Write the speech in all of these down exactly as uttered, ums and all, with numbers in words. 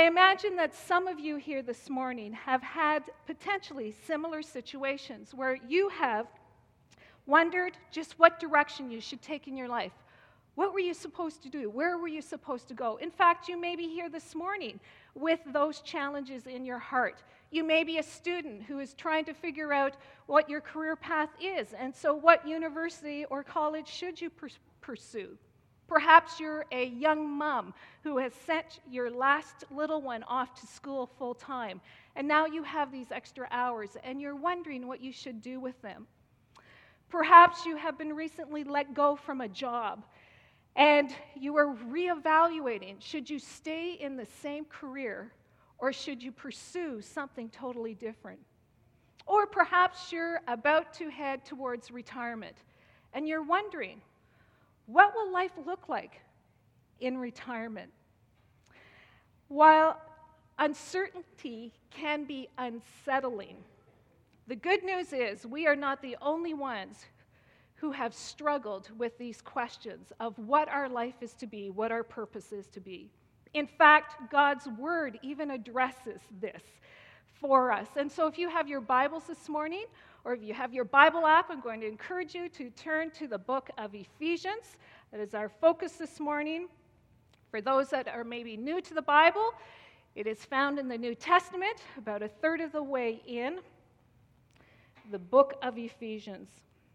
imagine that some of you here this morning have had potentially similar situations where you have wondered just what direction you should take in your life. What were you supposed to do? Where were you supposed to go? In fact, you may be here this morning with those challenges in your heart. You may be a student who is trying to figure out what your career path is, and so what university or college should you pers- pursue? Perhaps you're a young mom who has sent your last little one off to school full time, and now you have these extra hours, and you're wondering what you should do with them. Perhaps you have been recently let go from a job, and you are reevaluating, should you stay in the same career or should you pursue something totally different? Or perhaps you're about to head towards retirement and you're wondering, what will life look like in retirement? While uncertainty can be unsettling, the good news is we are not the only ones who have struggled with these questions of what our life is to be, what our purpose is to be. In fact, God's Word even addresses this for us. And so if you have your Bibles this morning, or if you have your Bible app, I'm going to encourage you to turn to the book of Ephesians. That is our focus this morning. For those that are maybe new to the Bible, it is found in the New Testament, about a third of the way in the book of Ephesians.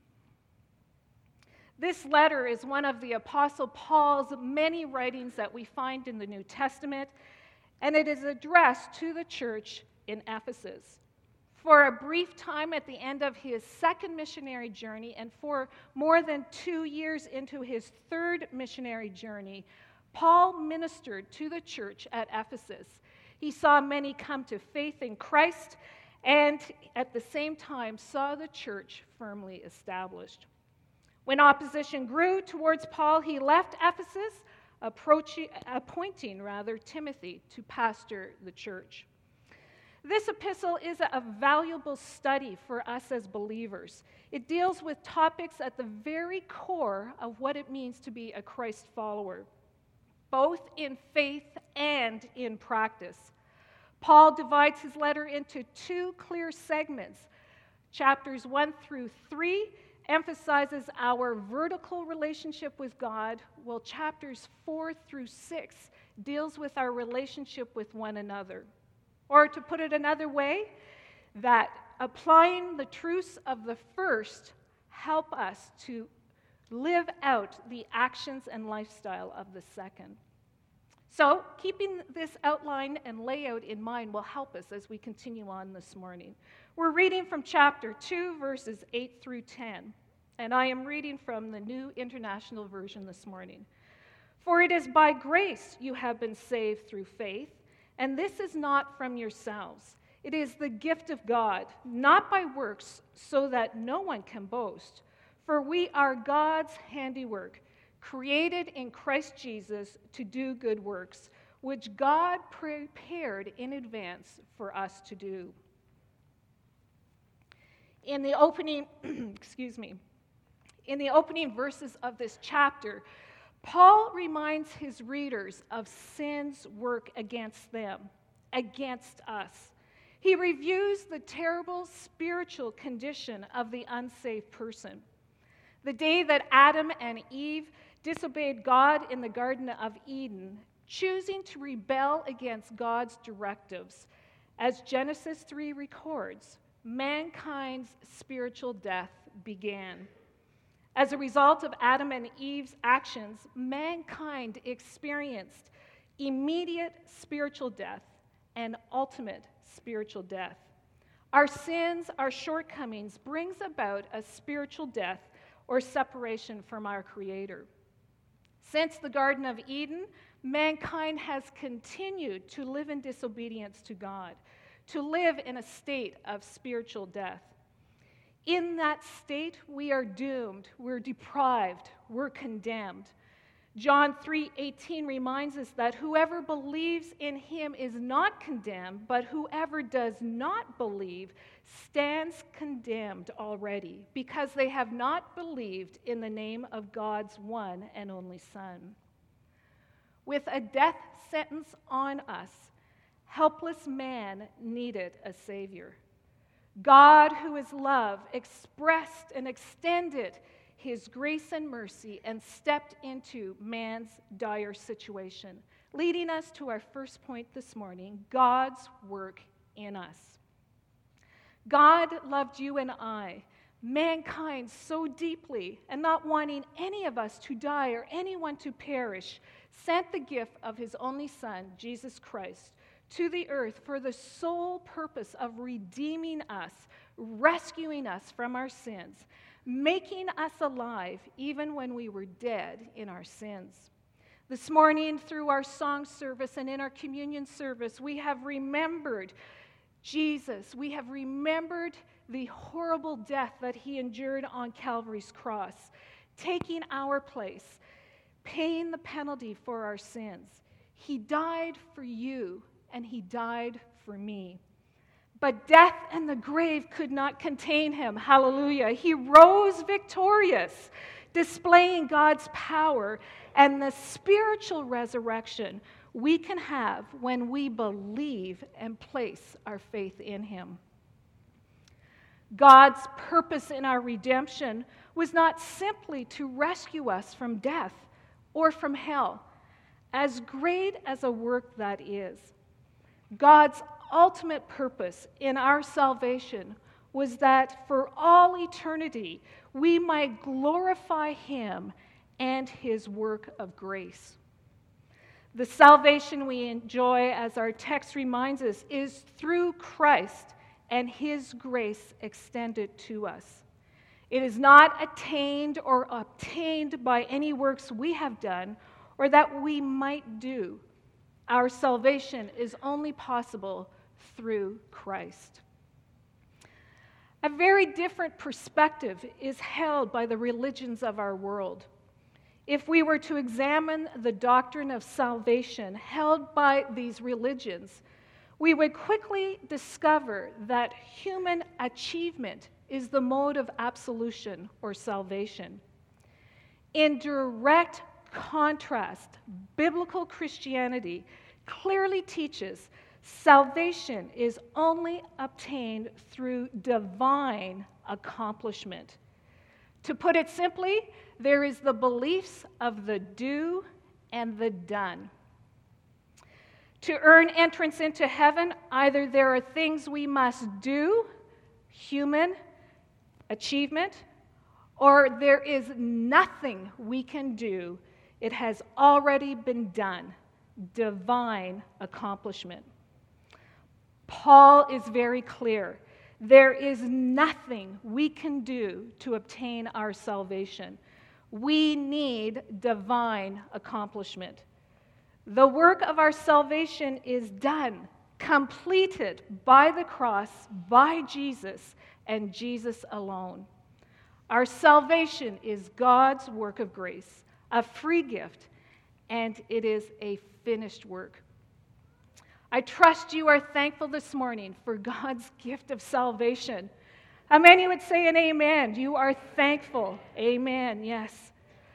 This letter is one of the Apostle Paul's many writings that we find in the New Testament, and it is addressed to the church in Ephesus. For a brief time at the end of his second missionary journey, and for more than two years into his third missionary journey, Paul ministered to the church at Ephesus. He saw many come to faith in Christ, and at the same time saw the church firmly established. When opposition grew towards Paul, he left Ephesus, appointing rather Timothy to pastor the church. This epistle is a valuable study for us as believers. It deals with topics at the very core of what it means to be a Christ follower, both in faith and in practice. Paul divides his letter into two clear segments. Chapters one through three emphasizes our vertical relationship with God, while chapters four through six deals with our relationship with one another. Or to put it another way, that applying the truths of the first help us to live out the actions and lifestyle of the second. So, keeping this outline and layout in mind will help us as we continue on this morning. We're reading from chapter two, verses eight through ten, and I am reading from the New International Version this morning. For it is by grace you have been saved through faith, and this is not from yourselves. It is the gift of God, not by works, so that no one can boast. For we are God's handiwork, created in Christ Jesus to do good works, which God prepared in advance for us to do. In the opening, excuse me, in the opening verses of this chapter, Paul reminds his readers of sin's work against them, against us. He reviews the terrible spiritual condition of the unsaved person. The day that Adam and Eve disobeyed God in the Garden of Eden, choosing to rebel against God's directives, as Genesis three records, mankind's spiritual death began. As a result of Adam and Eve's actions, mankind experienced immediate spiritual death and ultimate spiritual death. Our sins, our shortcomings, brings about a spiritual death or separation from our Creator. Since the Garden of Eden, mankind has continued to live in disobedience to God, to live in a state of spiritual death. In that state, we are doomed, we're deprived, we're condemned. John three eighteen reminds us that whoever believes in him is not condemned, but whoever does not believe stands condemned already, because they have not believed in the name of God's one and only Son. With a death sentence on us, helpless man needed a Savior. God, who is love, expressed and extended his grace and mercy and stepped into man's dire situation, leading us to our first point this morning, God's work in us. God loved you and I, mankind, so deeply, and not wanting any of us to die or anyone to perish, sent the gift of his only Son, Jesus Christ, to the earth for the sole purpose of redeeming us, rescuing us from our sins, making us alive even when we were dead in our sins. This morning, through our song service and in our communion service, we have remembered Jesus. We have remembered the horrible death that he endured on Calvary's cross, taking our place, paying the penalty for our sins. He died for you, and he died for me. But death and the grave could not contain him. Hallelujah. He rose victorious, displaying God's power and the spiritual resurrection we can have when we believe and place our faith in him. God's purpose in our redemption was not simply to rescue us from death or from hell, as great as a work that is. God's ultimate purpose in our salvation was that for all eternity we might glorify him and his work of grace. The salvation we enjoy, as our text reminds us, is through Christ and his grace extended to us. It is not attained or obtained by any works we have done or that we might do. Our salvation is only possible through Christ. A very different perspective is held by the religions of our world. If we were to examine the doctrine of salvation held by these religions, we would quickly discover that human achievement is the mode of absolution or salvation. In direct contrast, biblical Christianity clearly teaches salvation is only obtained through divine accomplishment. To put it simply, there is the beliefs of the do and the done. To earn entrance into heaven, either there are things we must do, human achievement, or there is nothing we can do. It has already been done, divine accomplishment. Paul is very clear. There is nothing we can do to obtain our salvation. We need divine accomplishment. The work of our salvation is done, completed by the cross, by Jesus, and Jesus alone. Our salvation is God's work of grace, a free gift, and it is a finished work. I trust you are thankful this morning for God's gift of salvation. How many would say an amen? You are thankful. Amen, yes.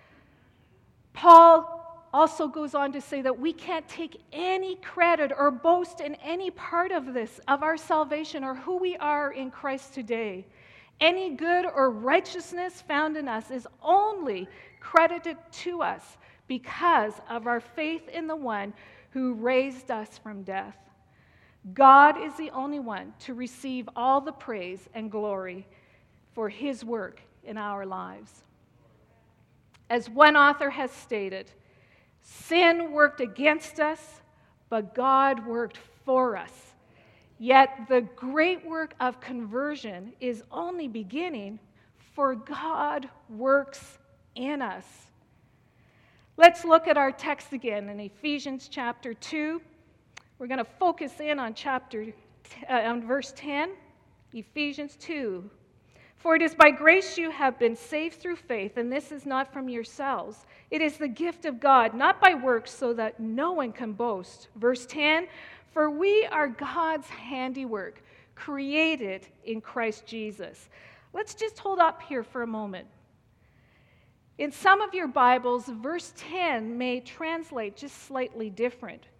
Paul also goes on to say that we can't take any credit or boast in any part of this, of our salvation or who we are in Christ today. Any good or righteousness found in us is only credited to us because of our faith in the one who raised us from death. God is the only one to receive all the praise and glory for his work in our lives. As one author has stated, sin worked against us, but God worked for us. Yet the great work of conversion is only beginning, for God works in us. Let's look at our text again in Ephesians chapter two. We're going to focus in on chapter uh, on verse ten, Ephesians two. For it is by grace you have been saved through faith, and this is not from yourselves. It is the gift of God, not by works, so that no one can boast. Verse ten, for we are God's handiwork, created in Christ Jesus. Let's just hold up here for a moment. In some of your Bibles, verse ten may translate just slightly different.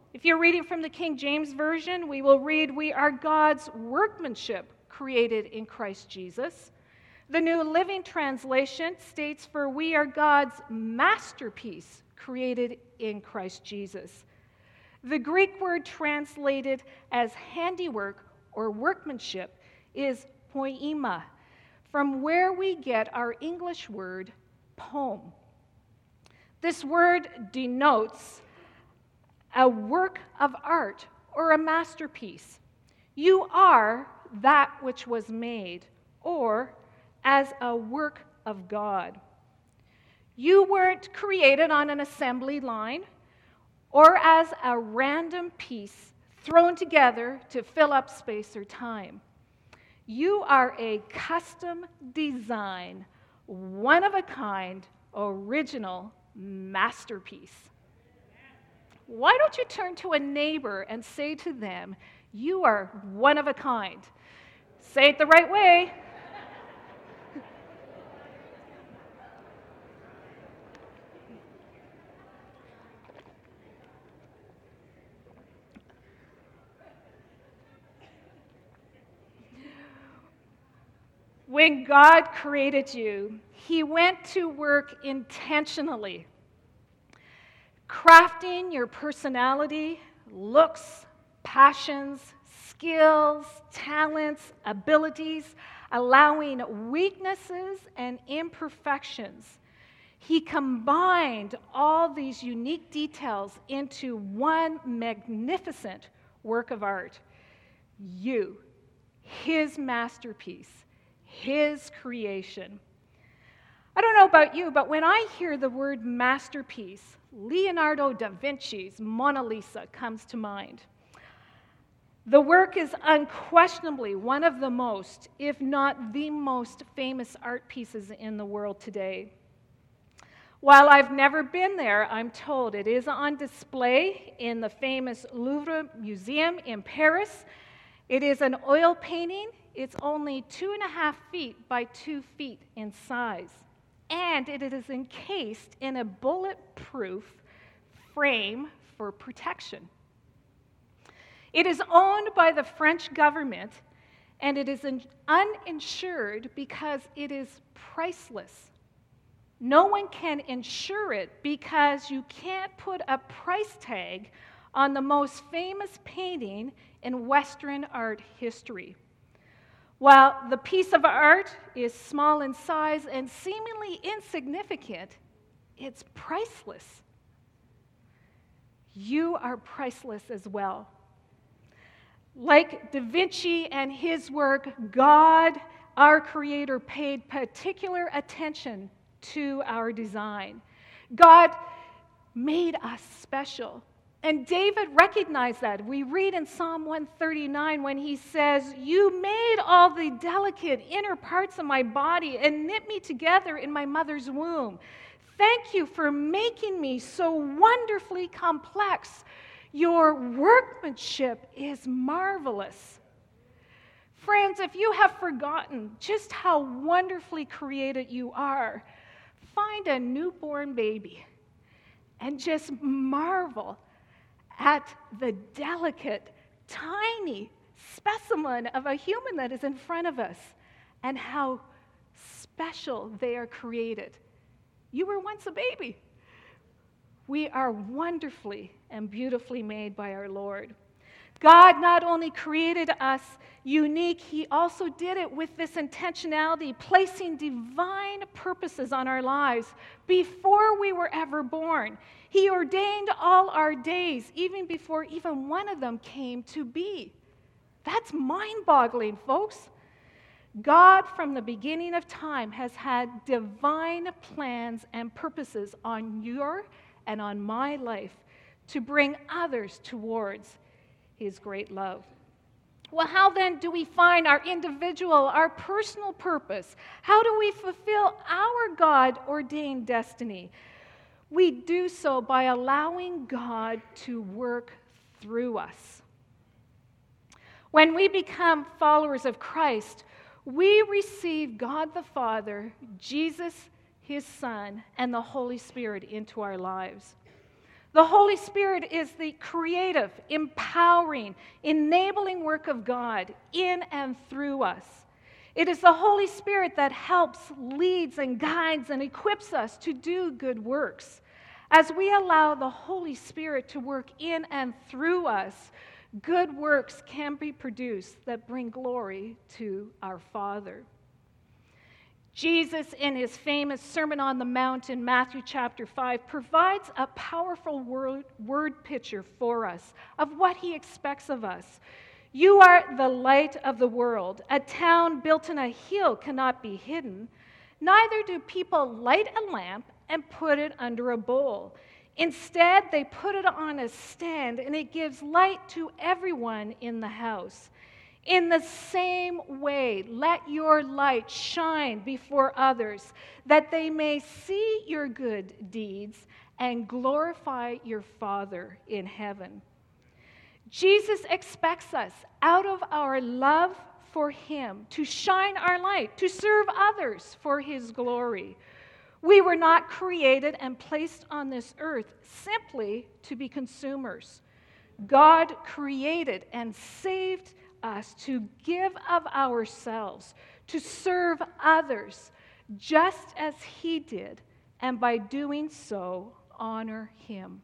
If you're reading from the King James Version, we will read, "We are God's workmanship created in Christ Jesus." The New Living Translation states, "For we are God's masterpiece created in Christ Jesus." The Greek word translated as handiwork or workmanship is poema, from where we get our English word poem. This word denotes a work of art or a masterpiece. You are that which was made, or as a work of God. You weren't created on an assembly line or as a random piece thrown together to fill up space or time. You are a custom design, one of a kind, original masterpiece. Why don't you turn to a neighbor and say to them, "You are one of a kind"? Say it the right way. When God created you, He went to work intentionally, crafting your personality, looks, passions, skills, talents, abilities, allowing weaknesses and imperfections. He combined all these unique details into one magnificent work of art. You, His masterpiece, His creation. I don't know about you, but when I hear the word masterpiece, Leonardo da Vinci's Mona Lisa comes to mind. The work is unquestionably one of the most, if not the most, famous art pieces in the world today. While I've never been there, I'm told it is on display in the famous Louvre Museum in Paris. It is an oil painting. It's only two and a half feet by two feet in size. And it is encased in a bulletproof frame for protection. It is owned by the French government, and it is uninsured because it is priceless. No one can insure it because you can't put a price tag on the most famous painting in Western art history. While the piece of art is small in size and seemingly insignificant, it's priceless. You are priceless as well. Like Da Vinci and his work, God, our Creator, paid particular attention to our design. God made us special. And David recognized that. We read in Psalm one thirty-nine when he says, "You made all the delicate inner parts of my body and knit me together in my mother's womb. Thank you for making me so wonderfully complex. Your workmanship is marvelous." Friends, if you have forgotten just how wonderfully created you are, find a newborn baby and just marvel at the delicate, tiny specimen of a human that is in front of us and how special they are created. You were once a baby. We are wonderfully and beautifully made by our Lord. God not only created us unique, He also did it with this intentionality, placing divine purposes on our lives before we were ever born. He ordained all our days, even before even one of them came to be. That's mind-boggling, folks. God, from the beginning of time, has had divine plans and purposes on your and on my life to bring others towards His great love. Well, how then do we find our individual, our personal purpose? How do we fulfill our God-ordained destiny? We do so by allowing God to work through us. When we become followers of Christ, we receive God the Father, Jesus, His Son, and the Holy Spirit into our lives. The Holy Spirit is the creative, empowering, enabling work of God in and through us. It is the Holy Spirit that helps, leads, and guides and equips us to do good works. As we allow the Holy Spirit to work in and through us, good works can be produced that bring glory to our Father. Jesus, in his famous Sermon on the Mount in Matthew chapter five, provides a powerful word, word picture for us of what he expects of us. You are the light of the world. A town built on a hill cannot be hidden. Neither do people light a lamp and put it under a bowl. Instead, they put it on a stand, and it gives light to everyone in the house. In the same way, let your light shine before others, that they may see your good deeds and glorify your Father in heaven. Jesus expects us, out of our love for him, to shine our light, to serve others for his glory. We were not created and placed on this earth simply to be consumers. God created and saved us to give of ourselves, to serve others, just as he did, and by doing so, honor him.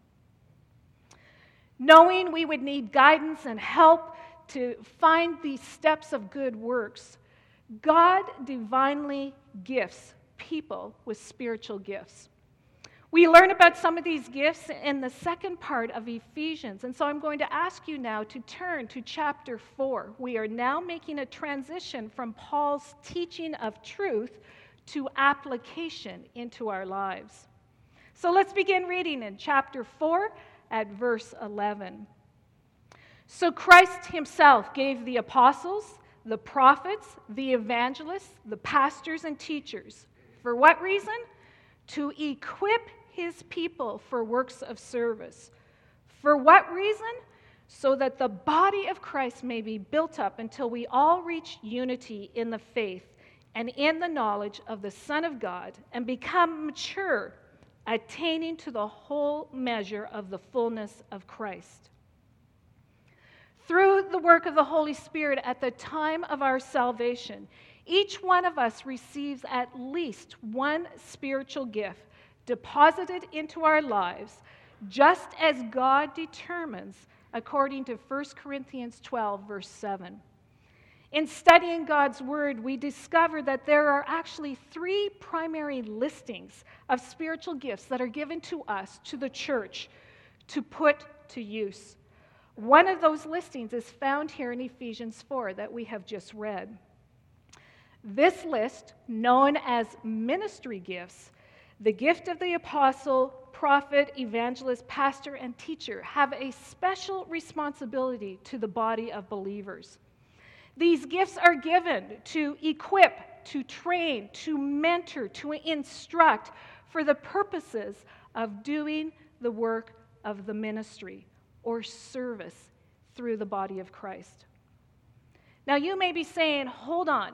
Knowing we would need guidance and help to find these steps of good works, God divinely gifts people with spiritual gifts. We learn about some of these gifts in the second part of Ephesians, and so I'm going to ask you now to turn to chapter four. We are now making a transition from Paul's teaching of truth to application into our lives. So let's begin reading in chapter four at verse eleven. So Christ himself gave the apostles, the prophets, the evangelists, the pastors, and teachers. For what reason? To equip his people for works of service. For what reason? So that the body of Christ may be built up until we all reach unity in the faith and in the knowledge of the Son of God and become mature, attaining to the whole measure of the fullness of Christ. Through the work of the Holy Spirit at the time of our salvation, each one of us receives at least one spiritual gift deposited into our lives, just as God determines, according to First Corinthians twelve, verse seven. In studying God's Word, we discover that there are actually three primary listings of spiritual gifts that are given to us, to the church, to put to use. One of those listings is found here in Ephesians four that we have just read. This list, known as ministry gifts, the gift of the apostle, prophet, evangelist, pastor, and teacher, have a special responsibility to the body of believers. These gifts are given to equip, to train, to mentor, to instruct for the purposes of doing the work of the ministry or service through the body of Christ. Now, you may be saying, hold on,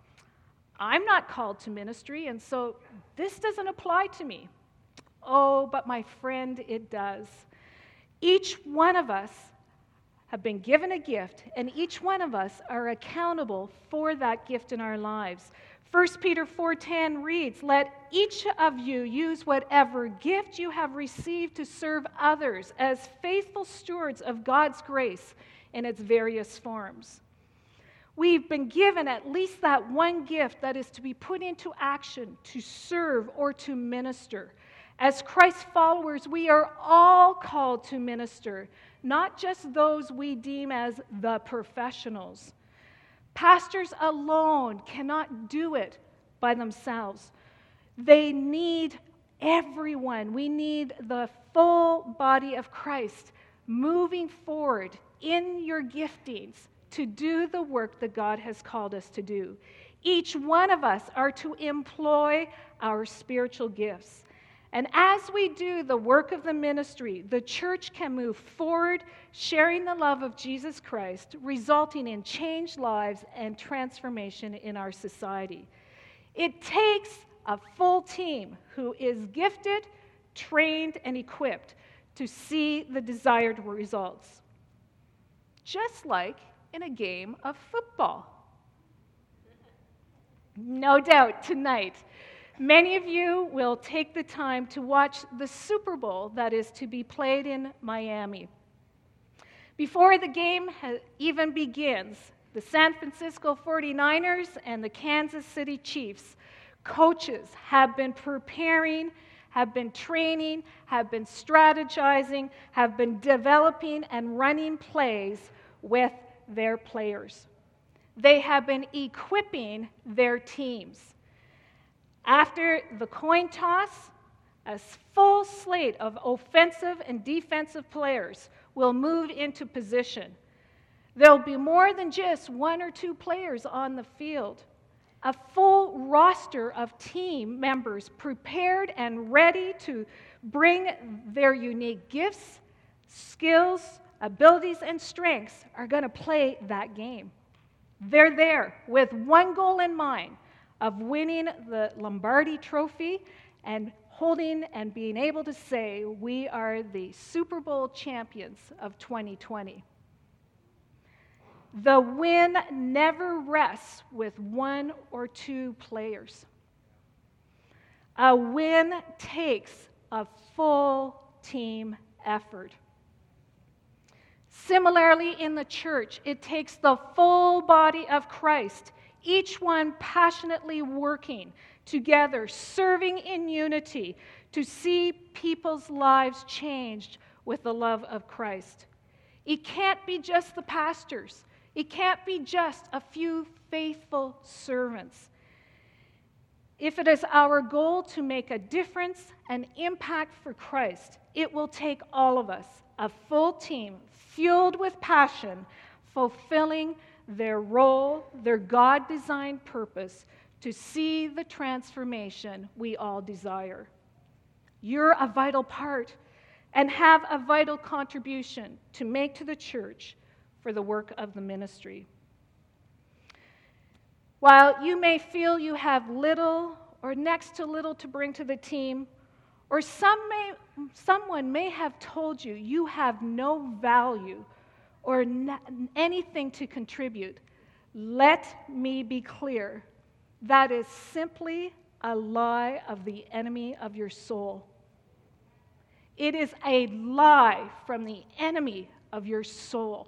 I'm not called to ministry, and so this doesn't apply to me. Oh, but my friend, it does. Each one of us have been given a gift, and each one of us are accountable for that gift in our lives. First Peter four ten reads, "Let each of you use whatever gift you have received to serve others as faithful stewards of God's grace in its various forms." We've been given at least that one gift that is to be put into action to serve or to minister. As Christ followers, we are all called to minister, not just those we deem as the professionals. Pastors alone cannot do it by themselves. They need everyone. We need the full body of Christ moving forward in your giftings to do the work that God has called us to do. Each one of us are to employ our spiritual gifts. And as we do the work of the ministry, the church can move forward, sharing the love of Jesus Christ, resulting in changed lives and transformation in our society. It takes a full team who is gifted, trained, and equipped to see the desired results. Just like in a game of football. No doubt tonight, many of you will take the time to watch the Super Bowl that is to be played in Miami. Before the game ha- even begins, the San Francisco forty-niners and the Kansas City Chiefs coaches have been preparing, have been training, have been strategizing, have been developing and running plays with their players. They have been equipping their teams. After the coin toss, a full slate of offensive and defensive players will move into position. There'll be more than just one or two players on the field. A full roster of team members prepared and ready to bring their unique gifts, skills, abilities, and strengths are going to play that game. They're there with one goal in mind of winning the Lombardi Trophy and holding and being able to say we are the Super Bowl champions of twenty twenty. The win never rests with one or two players. A win takes a full team effort. Similarly, in the church, it takes the full body of Christ, each one passionately working together, serving in unity to see people's lives changed with the love of Christ. It can't be just the pastors. It can't be just a few faithful servants. If it is our goal to make a difference and impact for Christ, it will take all of us, a full team, fueled with passion, fulfilling their role, their God-designed purpose, to see the transformation we all desire. You're a vital part and have a vital contribution to make to the church for the work of the ministry. While you may feel you have little or next to little to bring to the team, or some may, someone may have told you you have no value or n- anything to contribute, let me be clear. That is simply a lie of the enemy of your soul. It is a lie from the enemy of your soul.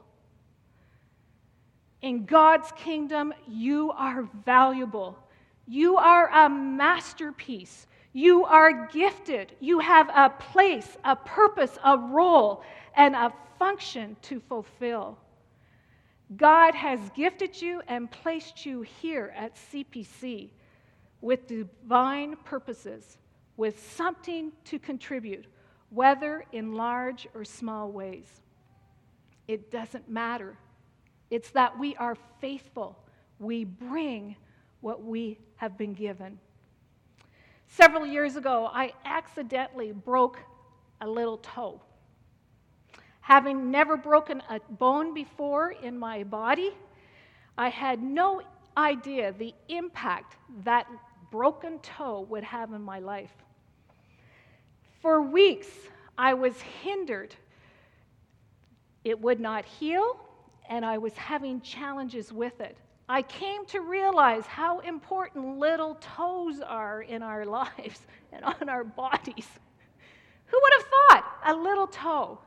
In God's kingdom, you are valuable. You are a masterpiece. You are gifted. You have a place, a purpose, a role, and a function to fulfill. God has gifted you and placed you here at C P C with divine purposes, with something to contribute, whether in large or small ways. It doesn't matter. It's that we are faithful. We bring what we have been given. Several years ago, I accidentally broke a little toe. Having never broken a bone before in my body, I had no idea the impact that broken toe would have in my life. For weeks, I was hindered. It would not heal, and I was having challenges with it. I came to realize how important little toes are in our lives and on our bodies. Who would have thought a little toe?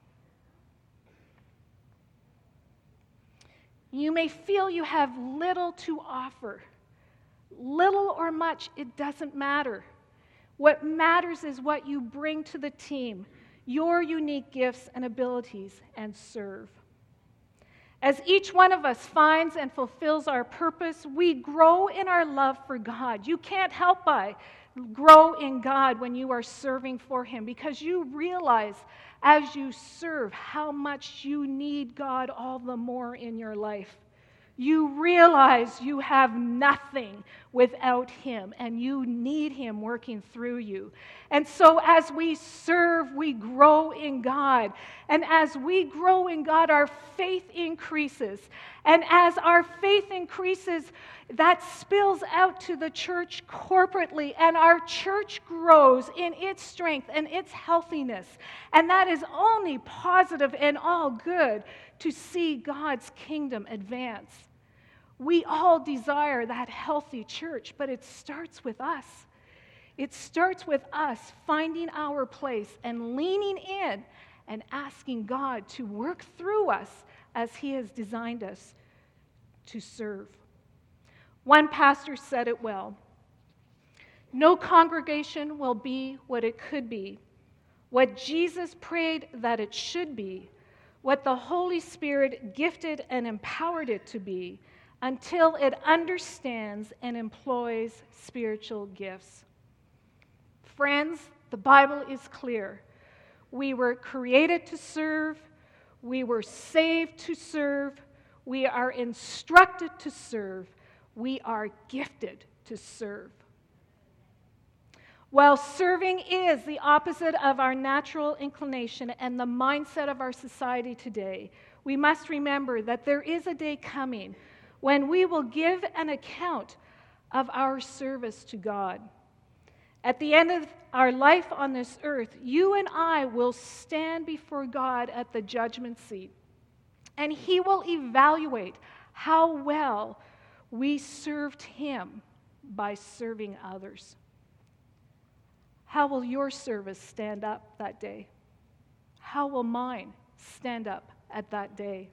You may feel you have little to offer. Little or much, it doesn't matter. What matters is what you bring to the team, your unique gifts and abilities, and serve. As each one of us finds and fulfills our purpose, we grow in our love for God. You can't help but grow in God when you are serving for Him, because you realize as you serve how much you need God all the more in your life You realize you have nothing without Him, and you need Him working through you. And so as we serve, we grow in God. And as we grow in God, our faith increases. And as our faith increases, that spills out to the church corporately, and our church grows in its strength and its healthiness. And that is only positive and all good to see God's kingdom advance. We all desire that healthy church, but it starts with us. It starts with us finding our place and leaning in and asking God to work through us as He has designed us to serve. One pastor said it well. No congregation will be what it could be, what Jesus prayed that it should be, what the Holy Spirit gifted and empowered it to be, until it understands and employs spiritual gifts. Friends, the Bible is clear. We were created to serve. We were saved to serve. We are instructed to serve. We are gifted to serve. While serving is the opposite of our natural inclination and the mindset of our society today, we must remember that there is a day coming when we will give an account of our service to God. At the end of our life on this earth, you and I will stand before God at the judgment seat, and He will evaluate how well we served Him by serving others. How will your service stand up that day? How will mine stand up at that day?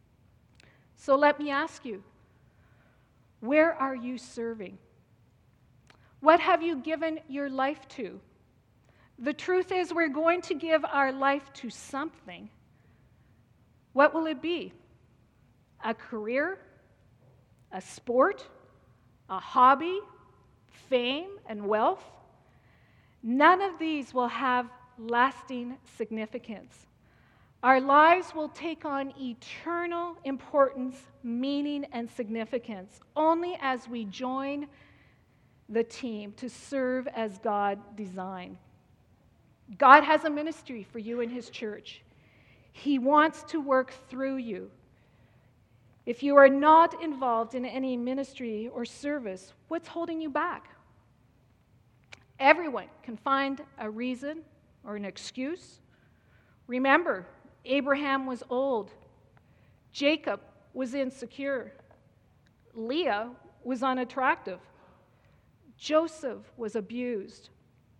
So let me ask you, where are you serving? What have you given your life to? The truth is, we're going to give our life to something. What will it be? A career? A sport? A hobby? Fame and wealth? None of these will have lasting significance. Our lives will take on eternal importance, meaning, and significance only as we join the team to serve as God designed. God has a ministry for you in His church. He wants to work through you. If you are not involved in any ministry or service, what's holding you back? Everyone can find a reason or an excuse. Remember, Abraham was old. Jacob was insecure. Leah was unattractive. Joseph was abused.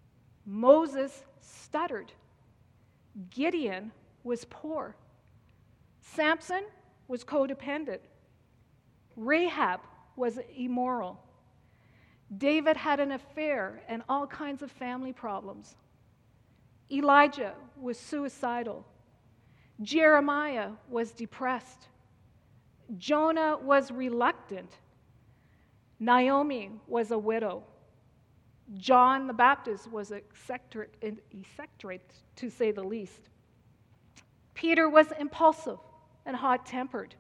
Moses stuttered. Gideon was poor. Samson was codependent. Rahab was immoral. David had an affair and all kinds of family problems. Elijah was suicidal. Jeremiah was depressed. Jonah was reluctant. Naomi was a widow. John the Baptist was eccentric, eccentric, to say the least. Peter was impulsive and hot-tempered.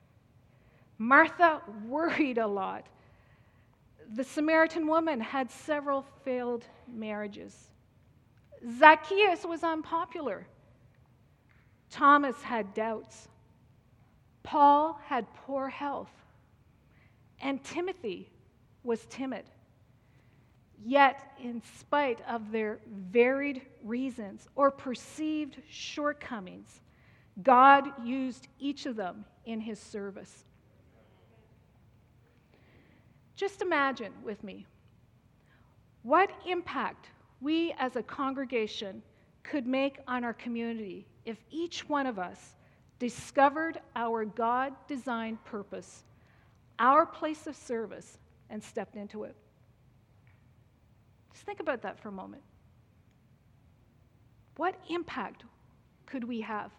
Martha worried a lot. The Samaritan woman had several failed marriages. Zacchaeus was unpopular. Thomas had doubts. Paul had poor health. And Timothy was timid. Yet, in spite of their varied reasons or perceived shortcomings, God used each of them in His service. Just imagine with me what impact we as a congregation could make on our community if each one of us discovered our God-designed purpose, our place of service, and stepped into it. Just think about that for a moment. What impact could we have?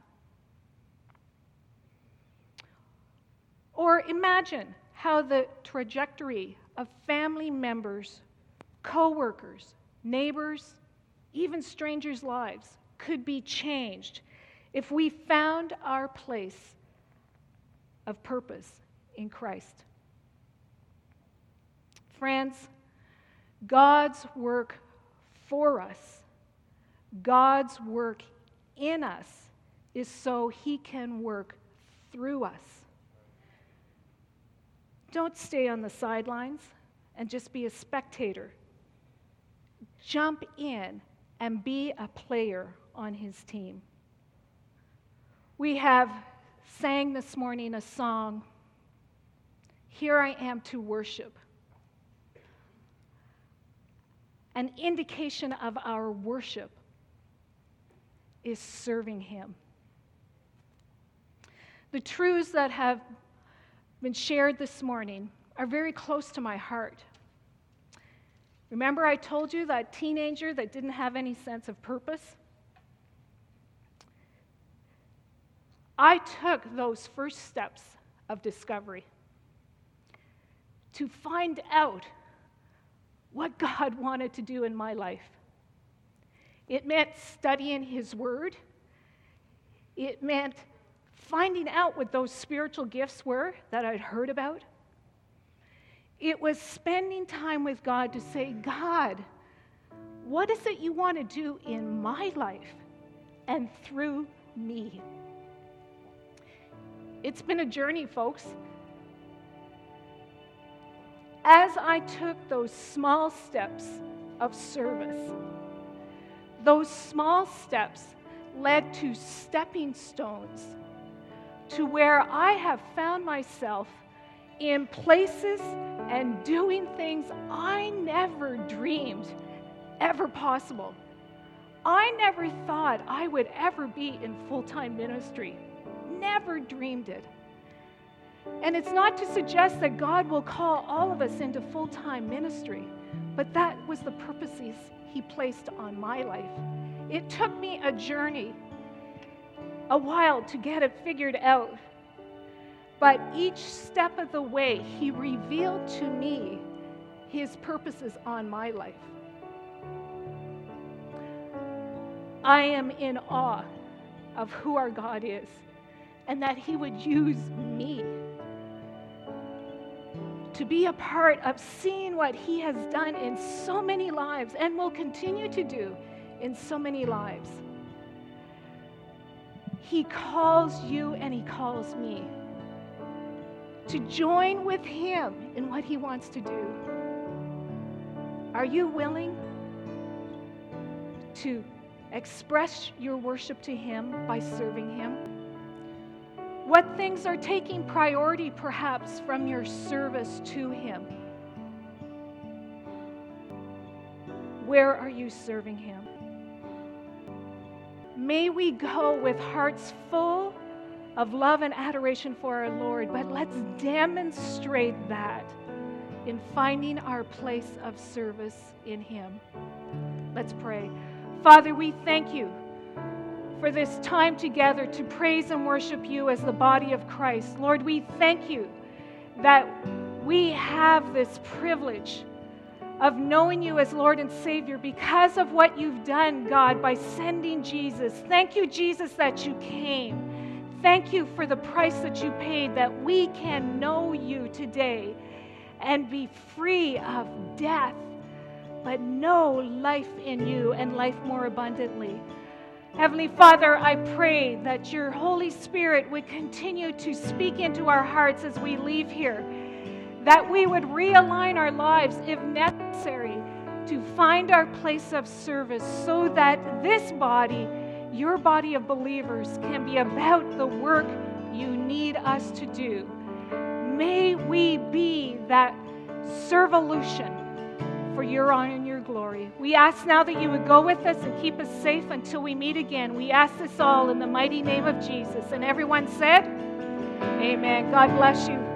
Or imagine how the trajectory of family members, co-workers, neighbors, even strangers' lives could be changed if we found our place of purpose in Christ. Friends, God's work for us, God's work in us, is so he can work through us. Don't stay on the sidelines and just be a spectator. Jump in and be a player on his team. We have sang this morning a song, "Here I Am to Worship." An indication of our worship is serving him. The truths that have been shared this morning are very close to my heart. Remember I told you that teenager that didn't have any sense of purpose? I took those first steps of discovery to find out what God wanted to do in my life. It meant studying his word. It meant finding out what those spiritual gifts were that I'd heard about. It was spending time with God to say, God, what is it you want to do in my life and through me? It's been a journey, folks. As I took those small steps of service, those small steps led to stepping stones to where I have found myself in places and doing things I never dreamed ever possible. I never thought I would ever be in full-time ministry. Never dreamed it. And it's not to suggest that God will call all of us into full-time ministry, but that was the purposes he placed on my life. It took me a journey, a while to get it figured out. But each step of the way, he revealed to me his purposes on my life. I am in awe of who our God is and that he would use me to be a part of seeing what he has done in so many lives and will continue to do in so many lives. He calls you and he calls me to join with him in what he wants to do. Are you willing to express your worship to him by serving him? What things are taking priority, perhaps, from your service to him? Where are you serving him? May we go with hearts full of love and adoration for our Lord, but let's demonstrate that in finding our place of service in him. Let's pray. Father, we thank you for this time together to praise and worship you as the body of Christ. Lord, we thank you that we have this privilege of knowing you as Lord and Savior because of what you've done, God, by sending Jesus. Thank you, Jesus, that you came. Thank you for the price that you paid, that we can know you today and be free of death, but know life in you and life more abundantly. Heavenly Father, I pray that your Holy Spirit would continue to speak into our hearts as we leave here, that we would realign our lives, if necessary, to find our place of service so that this body, your body of believers, can be about the work you need us to do. May we be that servolution for your honor and your glory. We ask now that you would go with us and keep us safe until we meet again. We ask this all in the mighty name of Jesus. And everyone said, amen. God bless you.